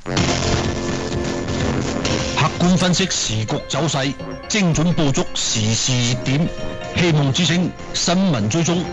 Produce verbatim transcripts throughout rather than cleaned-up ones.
客觀分析時局走勢，精準捕捉時事熱點，希望之聲新聞追蹤。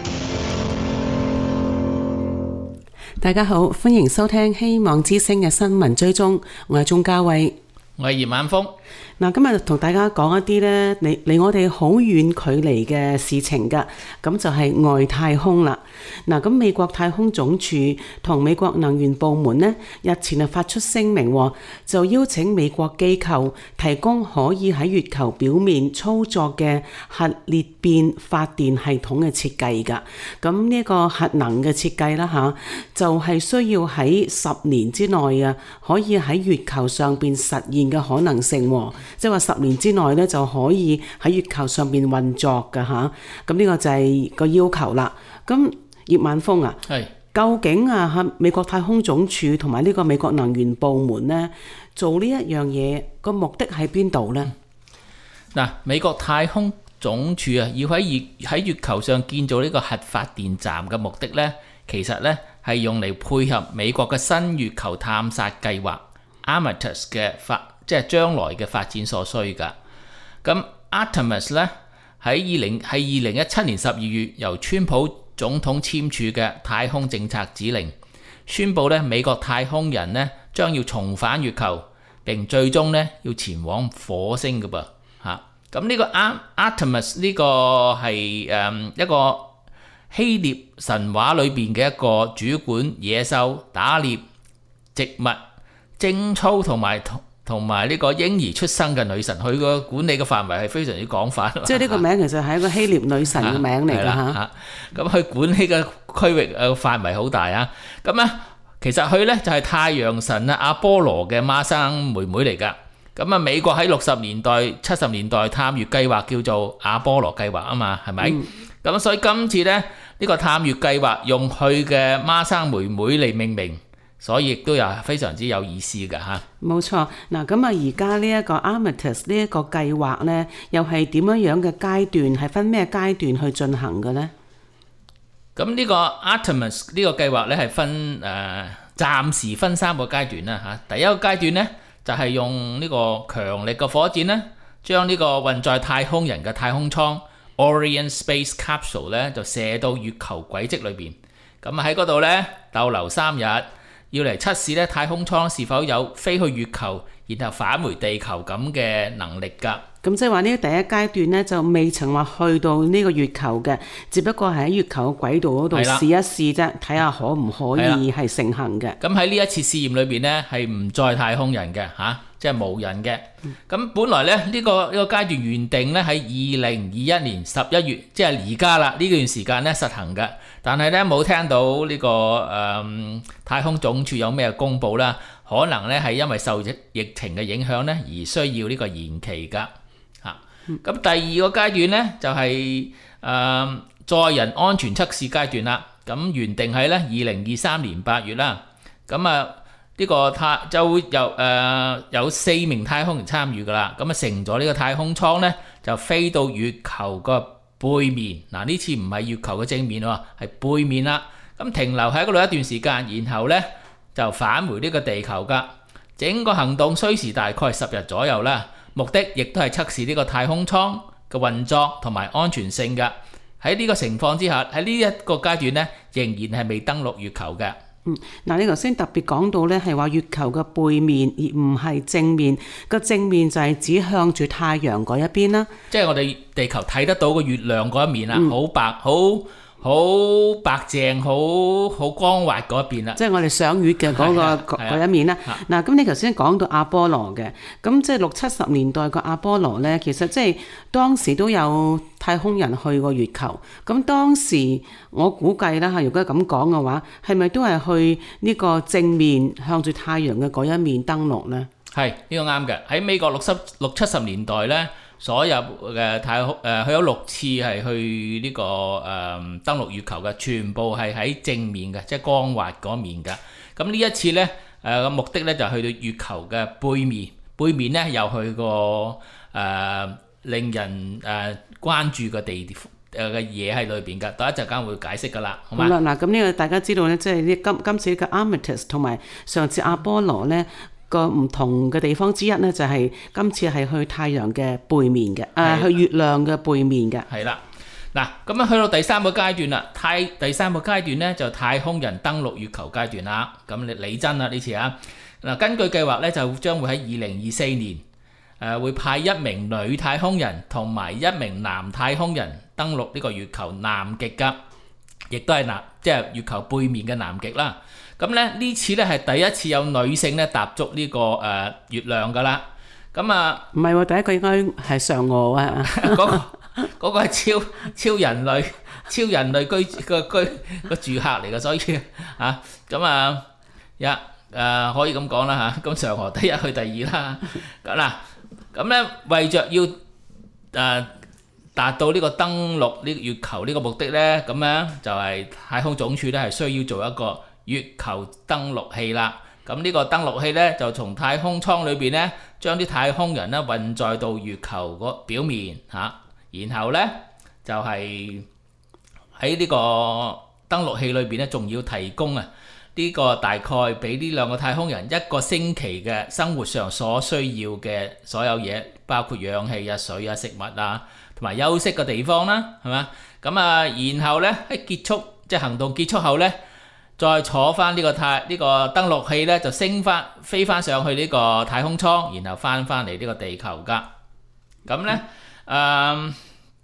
大家好，歡迎收聽希望之聲嘅新聞追蹤，我係鍾嘉慧， 我係葉晚風。 嗱，今日同大家講一啲咧，離離我哋好遠距離嘅事情噶，咁就係外太空啦。嗱，咁美國太空總署同美國能源部門呢，日前就發出聲明，就邀請美國機構提供可以喺月球表面操作嘅核裂變發電系統嘅設計噶。咁呢個核能嘅設計啦吓，就係需要喺十年之內啊，可以喺月球上邊實現嘅可能性。即係話十年之內咧就可以喺月球上邊運作㗎吓，咁呢個就係個要求啦。咁葉晚風啊， 係究竟啊喺美國太空總署同埋呢個美國能源部門咧做呢一樣嘢個目的喺邊度呢？ 嗱，美國太空總署啊，要喺月喺月球上建造呢個核發電站嘅目的咧，其實咧係用嚟配合美國嘅新月球探索計劃 Artemis 嘅發。即係將來嘅發展所需㗎。咁 Artemis 咧喺二零係二零一七年十二月由川普總統簽署嘅太空政策指令，宣布咧美國太空人咧將要重返月球，並最終咧要前往火星㗎噃嚇。咁呢個 Artemis 呢個係誒一個希臘神話裏邊嘅一個主管野獸、打獵、植物、貞操同埋同同埋呢個嬰兒出生嘅女神，佢個管理嘅範圍係非常之廣泛。 即係呢個名其實係一個希臘女神嘅名嚟㗎嚇。 咁佢管理嘅區域誒範圍好大啊。咁咧，其實佢咧就係太陽神啊阿波羅嘅孖生妹妹嚟㗎。咁啊，美國喺六十年代、七十年代探月計劃叫做阿波羅計劃啊嘛，係咪？咁、嗯、所以今次咧呢、呢個探月計劃用佢嘅孖生妹妹嚟命名。所以亦都有非常之有意思嘅嚇。 冇錯，嗱咁啊，而家呢一個 Artemis 呢一個計劃呢，又係點樣樣嘅階段？係分咩階段去進行嘅呢？ 咁呢個 Artemis 呢個計劃呢，係分誒、呃、暫時分三個階段啦嚇。第一個階段呢，就係、是、用呢個強力嘅火箭呢，將呢個運載太空人嘅太空艙 Orion Space Capsule 呢，就射到月球軌跡裏邊。咁喺嗰度呢，逗留三日。要嚟測試咧太空艙是否有飛去月球，然後返回地球咁嘅能力㗎。 咁即係話呢第一階段咧就未曾話去到呢個月球嘅，只不過係喺月球嘅軌道嗰度試一試啫，睇下可唔可以係成行嘅。咁喺呢一次試驗裏邊咧係唔載太空人嘅嚇、啊，即係無人嘅。咁、嗯、本來咧呢、呢個呢、呢個階段原定咧喺二零二一年十一月，即係而家啦呢段時間咧實行嘅。但係咧冇聽到呢、呢個誒、呃、太空總署有咩公佈啦，可能咧係因為受疫疫情嘅影響咧而需要呢個延期㗎嚇。咁、嗯、第二個階段咧就係、是、誒、呃、載人安全測試階段啦。咁原定喺咧二零二三年八月啦。咁啊呢個太就會有誒、呃、有四名太空人參與㗎啦。咁啊乘咗呢個太空艙咧就飛到月球個背面，嗱呢次唔係月球嘅正面喎，係背面啦。咁停留喺嗰度一段時間，然後呢就返回呢個地球㗎。整個行動需時大概十日左右啦。目的亦都係測試呢個太空艙嘅運作同埋安全性㗎。喺呢個情況之下，喺呢一個階段呢，仍然係未登陸月球嘅。 嗯，嗱，你頭先特別講到咧，係話月球嘅背面，而唔係正面。個正面就係指向住太陽嗰一邊啦。 即係我哋地球睇得到個月亮嗰一面啦，好、嗯、白，好好白淨，好好光滑嗰一邊啦。即係我哋賞月嘅嗰個嗰一面啦。嗱，咁你頭先講到阿波羅嘅，咁即係六七十年代個阿波羅咧，其實即係當時都有太空人去過月球。咁當時我估計啦嚇，如果咁講嘅話，係咪都係去呢個正面向住太陽嘅嗰一面登陸呢？ 係呢、呢個啱嘅。喺美國六十六七十年代咧。所有嘅太空誒，佢有六次係去呢、這個誒、呃、登陸月球嘅，全部係喺正面嘅，即係光滑嗰面嘅。咁呢一次咧誒個目的咧就去到月球嘅背面，背面咧又去個誒、呃、令人誒、呃、關注嘅地誒嘅嘢喺裏邊㗎。等一陣間會解釋㗎啦，好嘛？ 好啦，嗱咁呢個大家知道咧，即係呢今今次嘅 Artemis 同埋上次阿波羅咧。 個唔同嘅地方之一呢，就係、是、今次係去太陽嘅背面嘅，誒、呃、去月亮嘅背面嘅。 係啦，嗱咁啊去到第三個階段啦，太第三個階段呢，就太空人登陸月球階段啦。咁你理真啦呢次啊，嗱根據計劃呢，就將會喺二零二四年誒、呃、會派一名女太空人同埋一名男太空人登陸呢個月球南極㗎，亦都係南即係月球背面嘅南極啦。咁咧呢次咧係第一次有女性咧踏足呢、這個誒、呃、月亮㗎啦。咁啊唔係喎，第一個應該係嫦娥啊。 嗰、那個嗰、那個係超超人類超人類居個居個住客嚟嘅，所以啊咁啊一誒、呃、可以咁講啦嚇。咁嫦娥第一去第二啦。咁嗱咁咧為着要誒、呃、達到呢個登陸呢月球呢個目的咧，咁樣就係太空總署咧係需要做一個月球登陸器啦。咁呢個登陸器咧就從太空艙裏邊咧將啲太空人咧運載到月球個表面嚇、啊，然後咧就係喺呢個登陸器裏邊咧仲要提供啊呢、這個大概俾呢兩個太空人一個星期嘅生活上所需要嘅所有嘢，包括氧氣啊、水啊、食物啊，同埋休息嘅地方啦，係嘛？咁啊，然後咧喺結束即係行動結束後咧，再坐翻呢個太呢、這個登陸器咧，就升翻飛翻上去呢個太空艙，然後翻翻嚟呢個地球噶。咁咧，誒、嗯，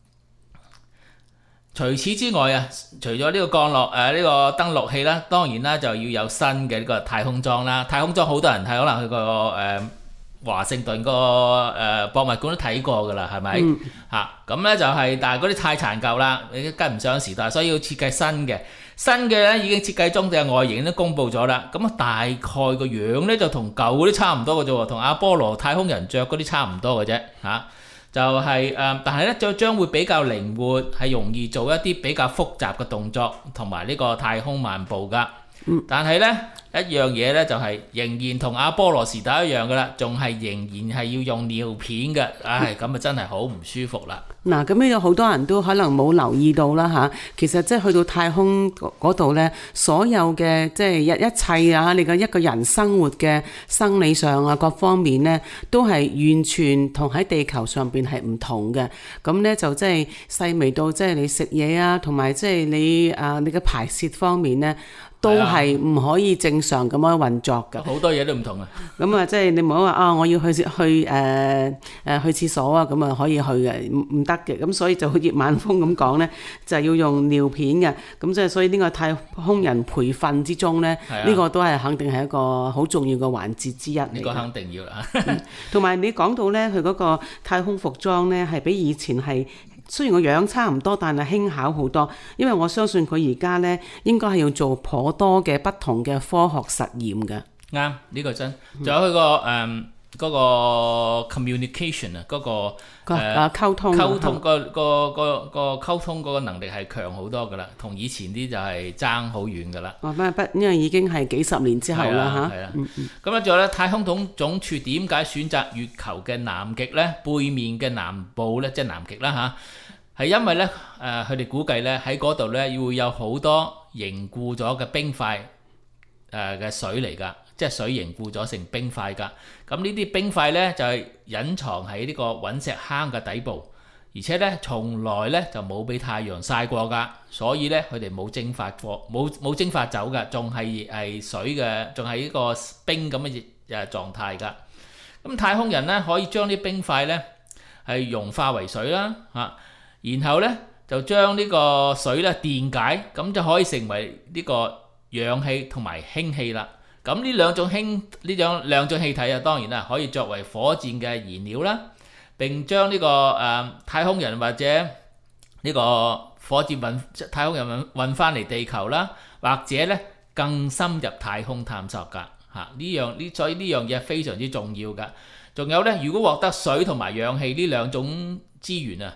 除此之外啊，除咗呢個降落誒呢、呃這個登陸器啦，當然啦就要有新嘅呢個太空裝啦。太空裝好多人睇，可能去個誒、呃、華盛頓個誒、呃、博物館都睇過噶啦，係咪？嚇咁咧就係、是，但係嗰啲太殘舊啦，你跟唔上時代，所以要設計新嘅。新嘅咧已經設計中嘅外形都公佈咗啦，咁啊大概個樣咧就同舊嗰啲差唔多嘅啫喎，同阿波羅太空人着嗰啲差唔多嘅啫嚇，就係、是、誒、呃，但係咧就將會比較靈活，係容易做一啲比較複雜嘅動作同埋呢個太空漫步噶。嗯、但係咧一樣嘢咧就係、是、仍然同阿波羅時代一樣噶啦，仲係仍然係要用尿片嘅，唉咁啊真係好唔舒服啦。 嗱，咁呢有好多人都可能冇留意到啦嚇，其實即係去到太空嗰度咧，所有嘅即係一一切啊，你嘅一個人生活嘅生理上啊各方面咧，都係完全同喺地球上邊係唔同嘅。咁咧就即係細微到即係你食嘢啊，同埋即係你啊你嘅排泄方面咧，都係唔可以正常咁樣運作㗎。 好多嘢都唔同啊。 咁啊，即係你唔好話啊，我要去去誒誒、呃、去廁所啊，咁啊可以去嘅，唔唔得嘅。咁所以就好似晚風咁講咧，就係、是、要用尿片嘅。咁即係所以呢個太空人培訓之中咧，呢、啊、個都係肯定係一個好重要嘅環節之一。呢個肯定要啦。 同埋、嗯、你講到咧，佢嗰個太空服裝咧，係比以前係。雖然個樣差唔多，但係輕巧好多，因為我相信佢而家呢應該係要做頗多嘅不同嘅科學實驗嘅。 啱，呢、這個真。仲有佢個誒嗰個 communication 啊，嗰個誒溝通溝通個個個個溝通嗰個能力係強好多噶啦，同以前啲就係爭好遠噶啦。 哦，不不，因為已經係幾十年之後啦嚇。 係啊，咁咧仲有咧，太空總總署點解選擇月球嘅南極咧？背面嘅南部咧，即係南極啦嚇。係因為咧，誒佢哋估計咧喺嗰度咧會有好多凝固咗嘅冰塊誒嘅水嚟㗎，即係水凝固咗成冰塊㗎。咁呢啲冰塊咧就係隱藏喺呢個隕石坑嘅底部，而且咧從來咧就冇俾太陽曬過㗎，所以咧佢哋冇蒸發過，冇冇蒸發走㗎，仲係係水嘅，仲係呢個冰咁嘅誒狀態㗎。咁太空人咧可以將啲冰塊咧係融化為水啦嚇。然後咧就將呢個水咧電解，咁就可以成為呢個氧氣同埋氫氣啦。咁呢兩種氫呢種兩種氣體啊，當然啦可以作為火箭嘅燃料啦。並將呢、這個誒、呃、太空人或者呢個火箭運太空人運運翻嚟地球啦，或者咧更深入太空探索㗎嚇。呢樣呢所以呢樣嘢非常之重要㗎。仲有咧，如果獲得水同埋氧氣呢兩種資源啊，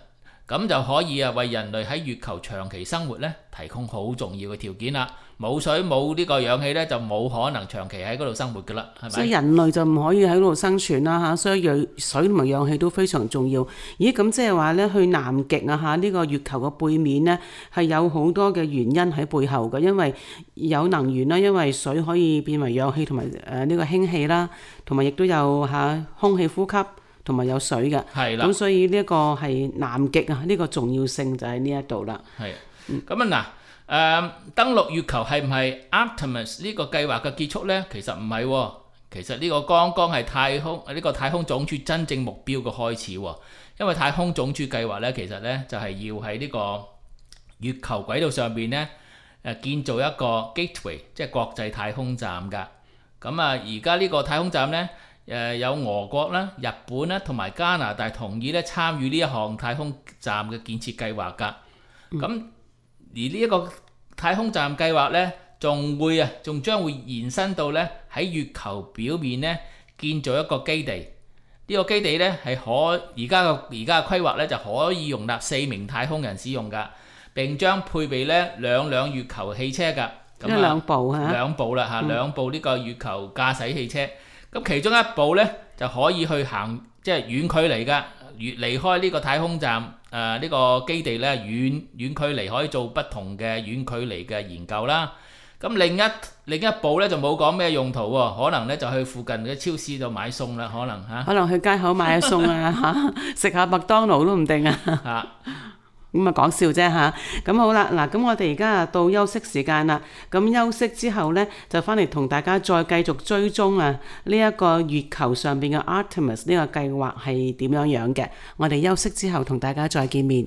咁就可以啊為人類喺月球長期生活咧提供好重要嘅條件啦。冇水冇呢個氧氣咧，就冇可能長期喺嗰度生活噶啦，係咪？ 所以人類就唔可以喺嗰度生存啦嚇，所以氧水同埋氧氣都非常重要。咦，咁即係話咧，去南極啊嚇，呢個月球嘅背面咧係有好多嘅原因喺背後嘅，因為有能源啦，因為水可以變為氧氣同埋誒呢個氫氣啦，同埋亦都有嚇空氣呼吸同埋有水嘅。 係啦。 咁所以呢一個係南極啊，呢個重要性就喺呢一度啦。 係。咁啊嗱。誒、呃、登陸月球係唔係 Artemis 呢個計劃嘅結束呢？其實唔係喎，其實呢個剛剛係太空呢、呢個太空總署真正目標嘅開始喎。因為太空總署計劃呢，其實呢就係、是、要喺呢個月球軌道上邊呢誒建造一個 gateway， 即係國際太空站㗎。咁啊，而家呢個太空站呢，誒有俄國啦、日本啦同埋加拿大同意咧參與呢一項太空站嘅建設計劃㗎。咁、嗯而呢一個太空站計劃咧，仲會啊，仲將會延伸到咧喺月球表面咧建造一個基地。呢、這個基地咧係可而家嘅而家嘅規劃咧就可以容納四名太空人使用㗎，並將配備咧兩輛月球汽車㗎。咁啊， 兩部嚇， 兩部啦嚇，嗯、兩部呢個月球駕駛汽車。咁其中一部咧就可以去行即係遠距離㗎，越離開呢個太空站。誒呢、呃這個基地咧遠遠距離可以做不同嘅遠距離嘅研究啦。咁另一另一部咧就冇講咩用途喎，可能咧就去附近嘅超市度買餸啦，可能嚇。啊、 可能去街口買下餸啊嚇，食下麥當勞都唔定啊。嚇。咁啊講笑啫嚇，咁好啦，嗱咁我哋而家啊到休息時間啦，咁休息之後呢，就翻嚟同大家再繼續追蹤啊呢一個月球上邊嘅 Artemis 呢個計劃係點樣樣嘅，我哋休息之後同大家再見面。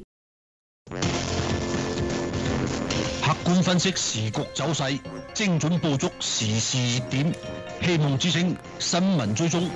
客觀分析時局走勢，精準捕捉時事熱點，希望之聲新聞追蹤。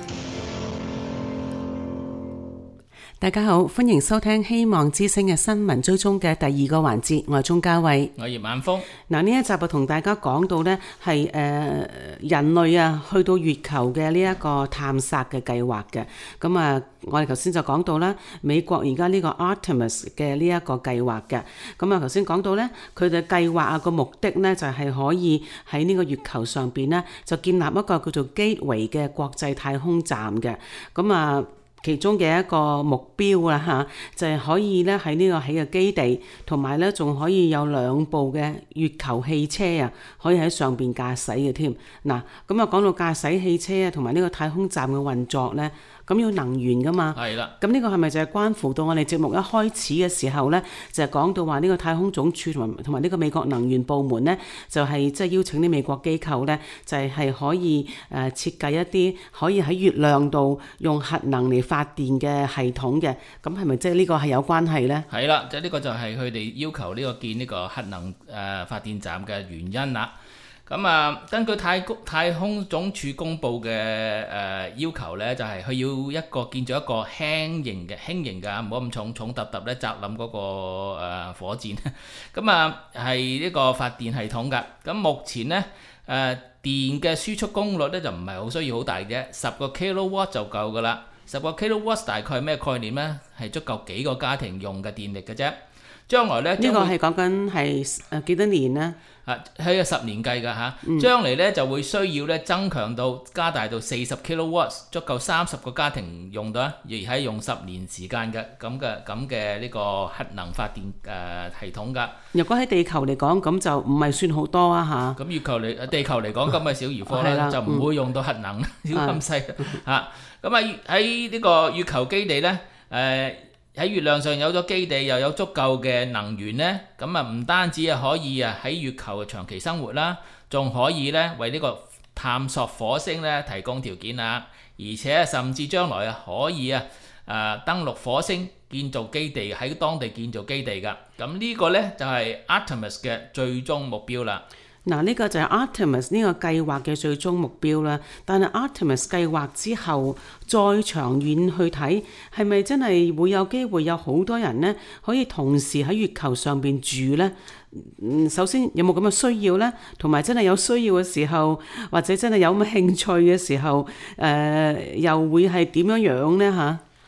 大家好，歡迎收聽希望之聲嘅新聞追蹤嘅第二個環節，我係鍾嘉慧， 我係葉晚風。 嗱呢一集就同大家講到呢係誒人類啊去到月球嘅呢一個探索嘅計劃嘅，咁啊我哋頭先就講到啦，美國而家呢個 Artemis 嘅呢一個計劃嘅，咁啊頭先講到呢，佢哋計劃啊個目的呢就係可以喺呢個月球上邊呢，就建立一個叫做 Gateway 嘅國際太空站嘅，咁啊。其中嘅一個目標啦嚇，就係可以咧喺呢個起嘅基地，同埋咧仲可以有兩部嘅月球汽車啊，可以喺上邊駕駛嘅添。嗱，咁啊講到駕駛汽車啊，同埋呢個太空站嘅運作咧，咁要能源噶嘛。係啦。咁呢個係咪就係關乎到我哋節目一開始嘅時候咧，就係講到話呢個太空總署同埋同埋呢個美國能源部門咧，就係即係邀請啲美國機構咧，就係係可以誒設計一啲可以喺月亮度用核能嚟發電嘅系統嘅，咁係咪即係呢個係有關係呢？係啦，即係呢個就係佢哋要求呢個建呢個核能誒、呃、發電站嘅原因啦。咁啊，根據太空太空總署公佈嘅誒要求咧，就係、是、佢要一個建造一個輕型嘅輕型嘅，唔好咁重重揼揼咧，砸冧嗰個、呃、火箭。咁啊係呢個發電系統㗎。咁目前咧誒、呃、電嘅輸出功率咧就唔係好需要好大嘅，十個 kilowatt 就夠㗎啦。十個 kilowatt 大概係咩概念呢？係足夠幾個家庭用嘅電力嘅啫。將來咧， 呢個係講緊係誒幾多年呢？ 啊，係個十年計㗎嚇。嗯、將嚟咧就會需要咧增強到加大到四十 kilowatt， 足夠三十個家庭用到啊，而係用十年時間嘅咁嘅咁嘅呢個核能發電誒、呃、系統㗎。如果喺地球嚟講，咁就唔係算好多啊嚇。咁月球嚟地球嚟講，咁咪小兒科啦，就唔會用到核能，少咁細嚇。咁啊喺呢個月球基地咧，誒、呃。喺月亮上有咗基地，又有足夠嘅能源呢，咁啊唔單止啊可以啊喺月球長期生活啦，仲可以咧為呢個探索火星咧提供條件啊，而且甚至將來啊可以啊誒登陸火星建造基地，喺當地建造基地㗎。咁呢個咧就係 Artemis 嘅最終目標啦。嗱，呢個就係 Artemis 呢個計劃嘅最終目標啦。但係 Artemis 計劃之後，再長遠去睇，係咪真係會有機會有好多人呢可以同時喺月球上邊住呢？嗯，首先有冇咁嘅需要呢？同埋真係有需要嘅時候，或者真係有咁嘅興趣嘅時候，誒、呃、又會係點樣樣呢？嚇？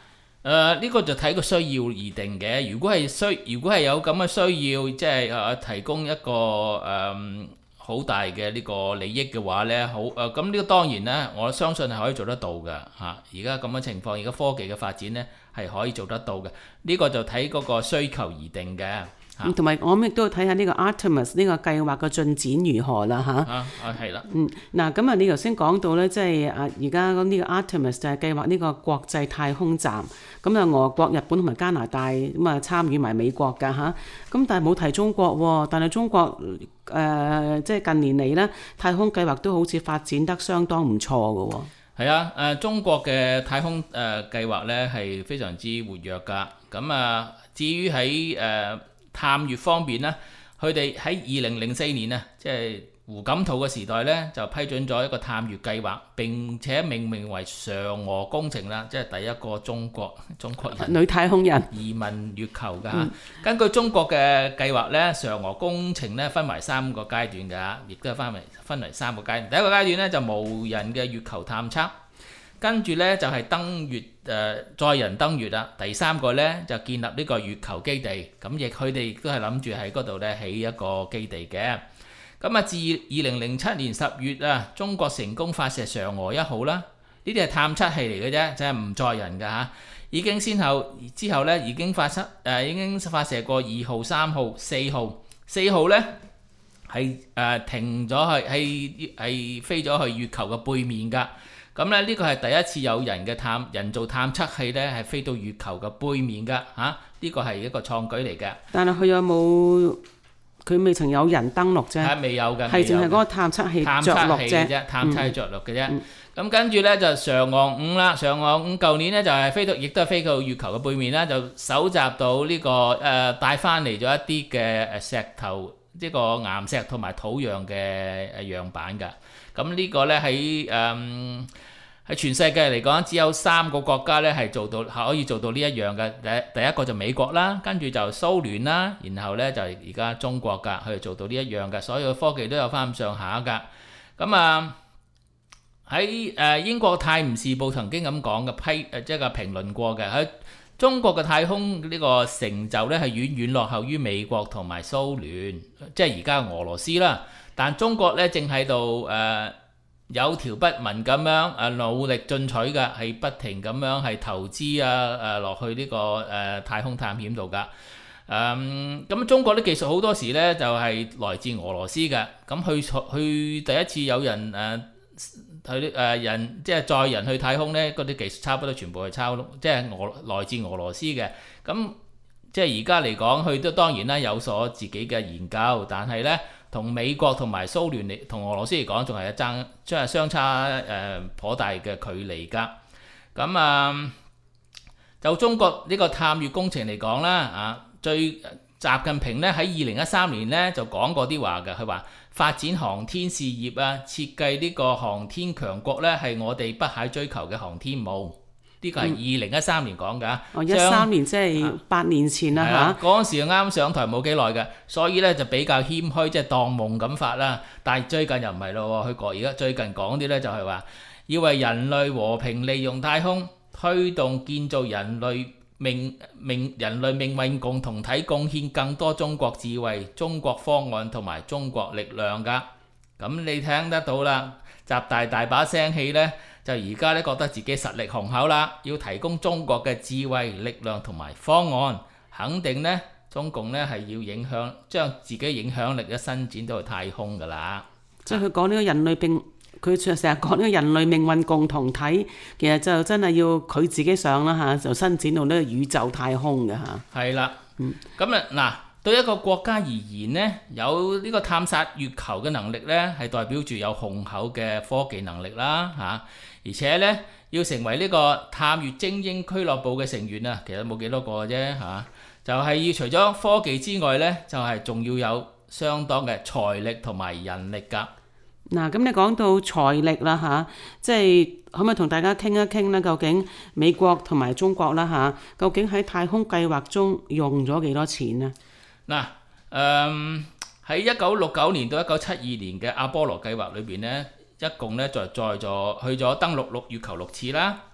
誒呢個就睇個需要而定嘅。如果係需，如果係有咁嘅需要，即係誒提供一個誒好大嘅呢個利益嘅話咧，好誒咁呢個當然咧，我相信係可以做得到嘅嚇。而家咁嘅情況，而家科技嘅發展咧係可以做得到嘅。呢個就睇嗰個需求而定嘅。 咁同埋我亦都要睇下呢個 Artemis 呢個計劃嘅進展如何啦嚇。 啊啊係啦。 嗯，嗱咁啊，你頭先講到咧，即係啊而家呢個 Artemis 就係計劃呢個國際太空站，咁啊俄國、日本同埋加拿大咁啊參與埋美國㗎嚇。咁但係冇提中國喎，但係中國誒、呃、即係近年嚟咧，太空計劃都好似發展得相當唔錯㗎喎。 係啊，誒、呃、中國嘅太空誒、呃、計劃咧係非常之活躍㗎。咁啊，至於喺誒、呃探月方面咧，佢哋喺二零零四年啊，即係胡錦濤嘅時代咧，就批准咗一個探月計劃，並且命名為嫦娥工程啦，即係第一個中國中國人女太空人移民月球㗎嚇。嗯、根據中國嘅計劃咧，嫦娥工程咧分為三個階段㗎，亦都係分為分為三個階段。第一個階段咧就無人嘅月球探測。跟住咧就係、是、登月誒、呃、載人登月啦，第三個咧就建立呢個月球基地，咁亦佢哋亦都係諗住喺嗰度咧起一個基地嘅。咁啊，自二零零七年十月啊，中國成功發射嫦娥一號啦，呢啲係探測器嚟嘅啫，就係唔載人㗎嚇。已經先後之後咧已經發射誒、呃、已經發射過二號、三號、四號，四號咧係誒停咗去係係飛咗去月球嘅背面㗎。咁咧呢個係第一次有人嘅探人造探測器咧係飛到月球嘅背面㗎嚇，呢、這個係一個創舉嚟嘅。但係佢有冇佢未曾有人登陸啫？係未有嘅，係淨係嗰個探測器着陸啫，探測器着陸嘅啫。咁、嗯、跟住咧就嫦娥五啦，嫦娥五舊年咧就係、是、飛到，亦都係飛到月球嘅背面啦，就搜集到呢、這個誒帶翻嚟咗一啲嘅誒石頭，呢、這個岩石同埋土壤嘅誒樣板㗎。咁呢個咧喺誒喺全世界嚟講，只有三個國家咧係做到可以做到呢一樣嘅。第第一個就美國啦，跟住就蘇聯啦，然後咧就而家中國㗎，佢哋做到呢一樣嘅。所有科技都有翻咁上下㗎。咁啊喺誒英國《泰晤士報》曾經咁講嘅批誒，即係個評論過嘅，喺中國嘅太空呢個成就咧係遠遠落後於美國同埋蘇聯，即係而家俄羅斯啦。但中國咧正喺度誒有條不紊咁樣誒努力進取嘅，係不停咁樣係投資啊誒落去呢、這個誒、呃、太空探險度㗎。誒、嗯、咁中國啲技術好多時咧就係、是、來自俄羅斯嘅。咁去去第一次有人誒去誒人即係載人去太空咧，嗰啲技術差不多全部係抄即係俄來自俄羅斯嘅。咁即係而家嚟講，佢都當然啦有所自己嘅研究，但係咧。同美國同埋蘇聯嚟，同俄羅斯嚟講，仲係一爭，即係相差誒頗大嘅距離㗎。咁啊，就中國呢個探月工程嚟講啦，啊，最習近平咧喺二零一三年咧就講過啲話嘅，佢話發展航天事業啊，設計呢個航天強國咧係我哋不懈追求嘅航天夢。呢個係二零一三年講㗎， 哦，一三年即係八年前啦嚇。 嗰陣時啱上台冇幾耐嘅，所以咧就比較謙虛，即係當夢咁發啦。但係最近又唔係咯，佢講而家最近講啲咧就係話，要為人類和平利用太空，推動建造人類命命人類命運共同體，貢獻更多中國智慧、中國方案同埋中國力量㗎。咁你聽得到啦，習大大把聲氣咧。就而家咧覺得自己實力雄厚啦，要提供中國嘅智慧、力量同埋方案，肯定咧中共咧係要影響將自己影響力咧伸展到去太空㗎啦。 即係佢講呢個人類並佢成日講呢個人類命運共同體，其實就真係要佢自己上啦嚇，就伸展到呢個宇宙太空嘅嚇。係啦，嗯，咁啊嗱。對一個國家而言呢，有呢個探索月球嘅能力呢，係代表住有雄厚嘅科技能力啦嚇、啊，而且呢，要成為呢個探月精英俱樂部嘅成員啊，其實冇幾多個啫嚇，就係、是、要除咗科技之外呢，就係、是、仲要有相當嘅財力同埋人力㗎。嗱，咁你講到財力啦嚇，即係可唔可以同大家傾一傾呢？究竟美國同埋中國啦嚇，究竟喺太空計劃中用咗幾多錢呢？嗱，誒喺一九六九年到一九七二年嘅阿波羅計劃裏邊咧，一共咧就載咗去咗登陸六月球六次啦。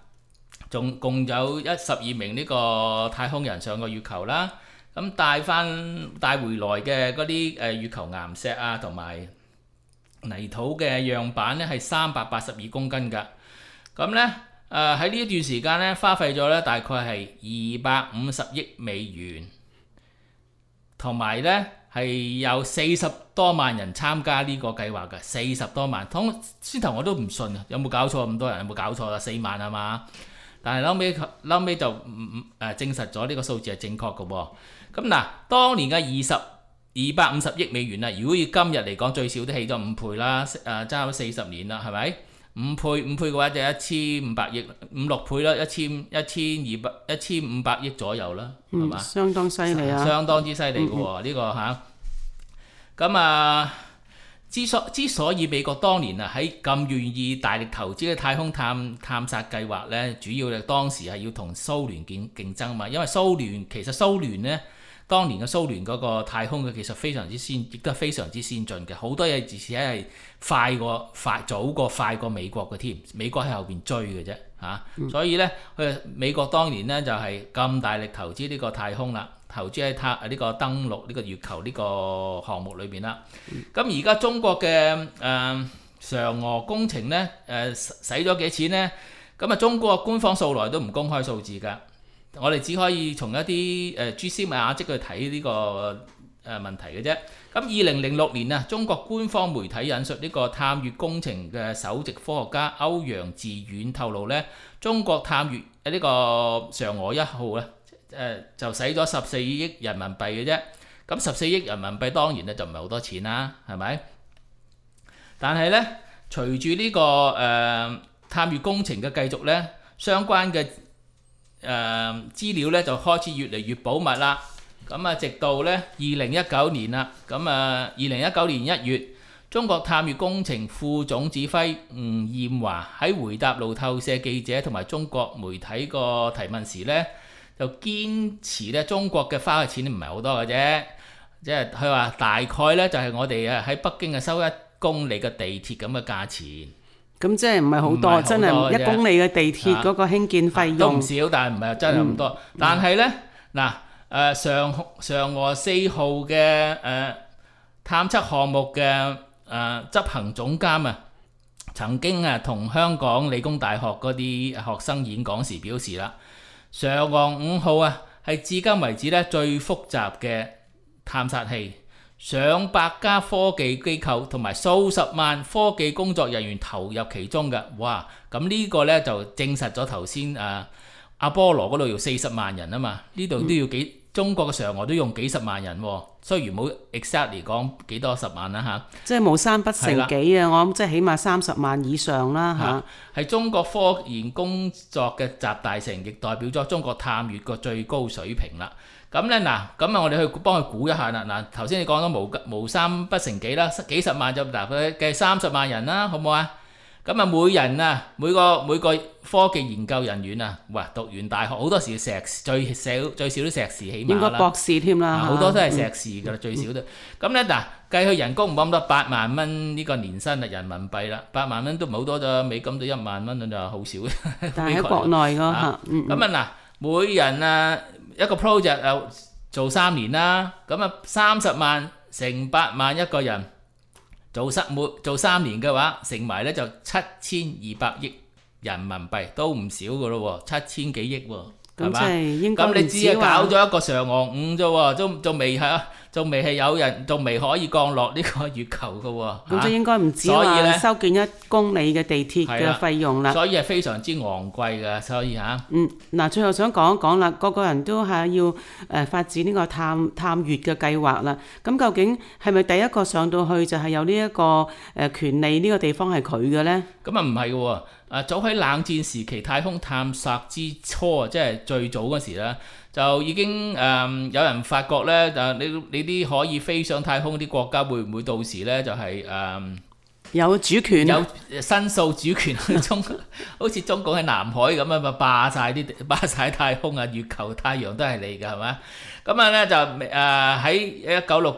仲共有一十二名呢個太空人上過月球啦。咁帶翻帶回來嘅嗰啲誒月球岩石啊，同埋泥土嘅樣板咧係三百八十二公斤㗎。咁咧誒喺呢一段時間咧花費咗咧大概係二百五十億美元，同埋咧係有四十多萬人參加呢個計劃嘅，四十多萬。通先頭我都唔信啊，有冇搞錯咁多人？有冇搞錯啊？四萬係嘛？但係後尾後尾就唔唔誒證實咗呢個數字係正確嘅喎。咁嗱，當年嘅二十二百五十億美元啦，如果要今日嚟講，最少都起咗五倍啦，誒爭咗四十年啦，係咪？五倍五倍嘅話就一千五百億，五六倍啦，一千一千二百一千五百億左右啦，係嘛、 嗯？相當犀利啊！ 相當之犀利嘅喎，呢、這個嚇。咁啊，之所之所以美國當年啊喺咁願意大力投資嘅太空探探索計劃咧，主要係當時係要同蘇聯競競爭嘛，因為蘇聯其實蘇聯咧。當年嘅蘇聯嗰個太空嘅技術非常之先，亦都係非常之先進嘅，好多嘢而且係快過快早過快過美國嘅添，美國喺後邊追嘅啫嚇，嗯、所以咧佢美國當年咧就係、是、咁大力投資呢個太空啦，投資喺太呢個登陸呢個月球呢個項目裏邊啦。咁而家中國嘅誒、呃、嫦娥工程咧誒使咗幾錢咧？咁啊中國官方素來都唔公開數字㗎。我哋只可以從一啲誒蛛絲馬跡去睇呢個誒問題嘅啫。咁二零零六年啊，中國官方媒體引述呢個探月工程嘅首席科學家歐陽自遠透露咧，中國探月呢個嫦娥一號咧誒就使咗十四億人民幣嘅啫。咁十四億人民幣當然咧就唔係好多錢啦，係咪？但係咧，隨住呢個誒、呃、探月工程嘅繼續咧，相關嘅誒、呃、資料咧就開始越嚟越保密啦，咁啊直到咧二零一九年啦，咁啊二零一九年一月，中國探月工程副總指揮吳艷華喺回答路透社記者同埋中國媒體個提問時咧，就堅持咧中國嘅花嘅錢唔係好多嘅啫，即係佢話大概咧就係我哋啊喺北京啊收一公里嘅地鐵咁嘅價錢。咁即係唔係好多，真係一公里嘅地鐵嗰個興建費用、啊、都唔少，但係唔係真係咁多。嗯、但係咧嗱誒嫦嫦娥四號嘅誒、呃、探測項目嘅誒、呃、執行總監啊，曾經啊同香港理工大學嗰啲學生演講時表示啦，嫦娥五號啊係至今為止咧最複雜嘅探測器。上百家科技機構同埋數十萬科技工作人員投入其中嘅，哇！咁呢個呢就證實咗頭先誒阿波羅嗰度要四十萬人啊嘛，呢度都要幾、嗯、中國嘅嫦娥都用幾十萬人喎，雖然冇 exactly 講幾多十萬啦嚇， 即係無三不成幾啊！我諗即係起碼三十萬以上啦嚇。係中國科研工作嘅集大成，亦代表咗中國探月個最高水平啦。咁咧嗱，咁啊我哋去幫佢估一下啦。嗱，頭先你講咗無無三不成幾啦，幾十萬就嗱佢計三十萬人啦，好唔好啊？咁啊每人啊每個每個科技研究人員啊，哇讀完大學好多時碩士最少最少都碩士起碼啦， 應該博士添啦， 好多都係碩士㗎啦，最少都。咁咧嗱，計佢人工唔冇咁多，八萬蚊呢個年薪啊人民幣啦，八萬蚊都唔係好多咋，美金都一萬蚊就好少。 但係喺國內㗎嚇， 咁啊嗱，每人啊一個 project 又做三年啦，咁啊三十萬乘八萬一個人。做三每做三年嘅話，乘埋咧就七千二百億人民幣，都唔少噶咯喎，七千幾億喎，係嘛？咁你只係搞咗一個嫦娥五啫喎，都仲未係，仲未係有人，仲未可以降落呢個月球噶喎。 咁即係應該唔止話修建一公里嘅地鐵嘅費用啦。 所以係非常之昂貴㗎，所以嚇。 嗯，嗱，最後想講一講啦，個個人都係要誒發展呢個探探月嘅計劃啦。咁究竟係咪第一個上到去就係有呢一個誒權利？呢個地方係佢嘅咧？咁啊唔係嘅喎。啊，早喺冷戰時期太空探索之初，即係最早嗰時咧，就已經誒、呃、有人發覺咧，就你你啲可以飛上太空啲國家會唔會到時咧就係、是、誒、呃、有主權，有申訴主權中，好似中國喺南海咁啊，咪霸晒啲霸晒太空啊，月球、太陽都係你㗎，係嘛？咁啊咧就誒喺一九六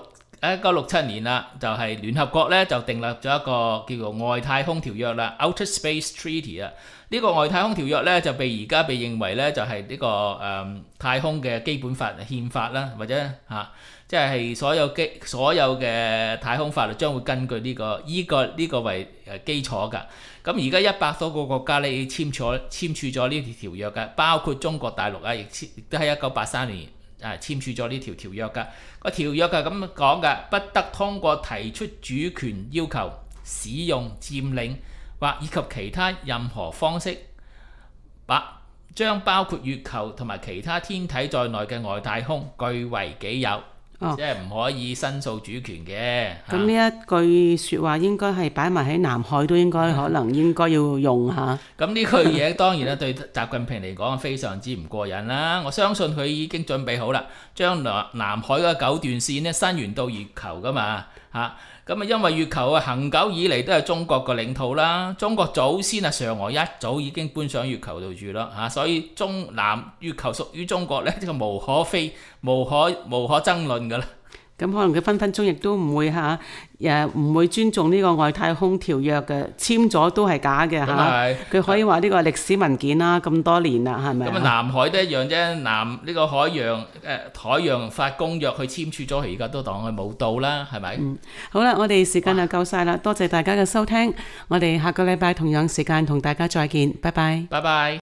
一九六七年啦，就係、是、聯合國咧就訂立咗一個叫做外太空條約啦 （Outer Space Treaty） 啊。呢、這個外太空條約咧就被而家被認為咧就係、是、呢、這個誒、嗯、太空嘅基本法憲法啦，或者嚇即係所有基所有嘅太空法律將會根據呢、這個依、這個呢、這個為誒基礎㗎。咁而家一百多個國家咧已經簽署簽署咗呢條條約㗎，包括中國大陸啊，亦亦都喺一九八三年啊簽署咗呢條條約㗎。個條約係咁講㗎，不得通過提出主權要求、使用、佔領或以及其他任何方式，把將包括月球同埋其他天體在內嘅外太空據為己有。哦、即係唔可以申訴主權嘅。 咁呢一句説話應該係擺埋喺南海都應該可能應該要用下。 咁呢句嘢當然啦，對習近平嚟講非常之唔過癮啦。我相信佢已經準備好啦，將南南海嗰九段線呢伸延到月球噶嘛嚇。咁啊，因為月球啊恆久以嚟都係中國嘅領土啦，中國祖先啊嫦娥一早已經搬上月球度住啦嚇，所以中南月球屬於中國咧，呢個無可非無可無可爭論噶啦。 咁可能佢分分鐘亦都唔會嚇，誒唔會尊重呢個外太空條約嘅，簽咗都係假嘅嚇。佢、嗯、可以話呢個係歷史文件啦，咁多年啦，係咪？咁啊， 南海都一樣啫。南呢、呢個海洋誒、呃、海洋法公約佢簽署咗，佢而家都當佢冇到啦，係咪？嗯， 好啦，我哋時間就夠晒啦，多謝大家嘅收聽，我哋下個禮拜同樣時間同大家再見，拜拜。 拜拜。